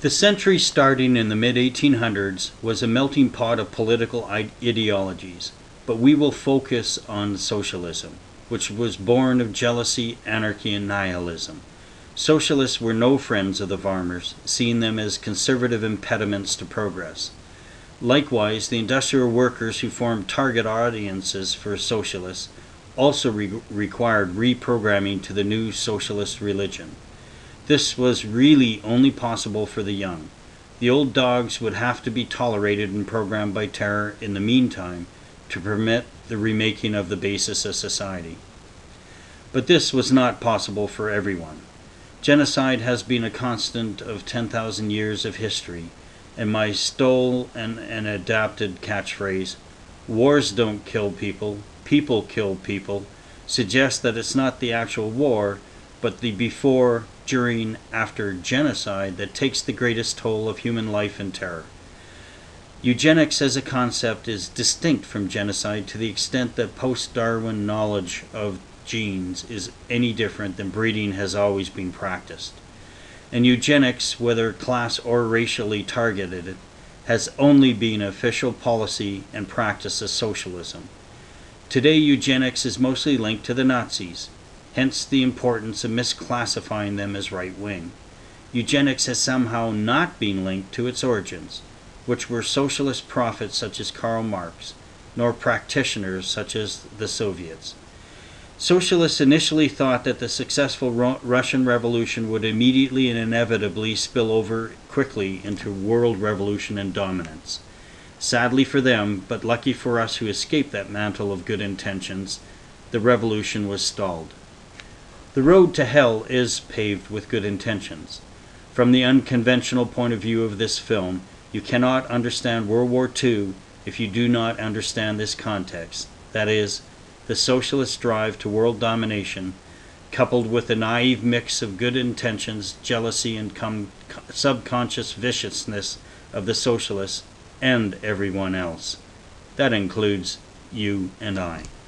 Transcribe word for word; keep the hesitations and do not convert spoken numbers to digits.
The century starting in the mid eighteen hundreds was a melting pot of political ideologies, but we will focus on socialism, which was born of jealousy, anarchy, and nihilism. Socialists were no friends of the farmers, seeing them as conservative impediments to progress. Likewise, the industrial workers who formed target audiences for socialists also re- required reprogramming to the new socialist religion. This was really only possible for the young. The old dogs would have to be tolerated and programmed by terror in the meantime to permit the remaking of the basis of society. But this was not possible for everyone. Genocide has been a constant of ten thousand years of history, and my stole and, and adapted catchphrase, "Wars don't kill people, people kill people," suggests that it's not the actual war, but the before, during, after genocide that takes the greatest toll of human life and terror. Eugenics as a concept is distinct from genocide to the extent that post-Darwin knowledge of genes is any different than breeding has always been practiced. And eugenics, whether class or racially targeted, has only been official policy and practice of socialism. Today, eugenics is mostly linked to the Nazis, hence the importance of misclassifying them as right-wing. Eugenics has somehow not been linked to its origins, which were socialist prophets such as Karl Marx, nor practitioners such as the Soviets. Socialists initially thought that the successful Ru- Russian Revolution would immediately and inevitably spill over quickly into world revolution and dominance. Sadly for them, but lucky for us who escaped that mantle of good intentions, the revolution was stalled. The road to hell is paved with good intentions. From the unconventional point of view of this film, you cannot understand World War Two if you do not understand this context, that is, the socialist drive to world domination, coupled with a naive mix of good intentions, jealousy, and com- subconscious viciousness of the socialists and everyone else. That includes you and I.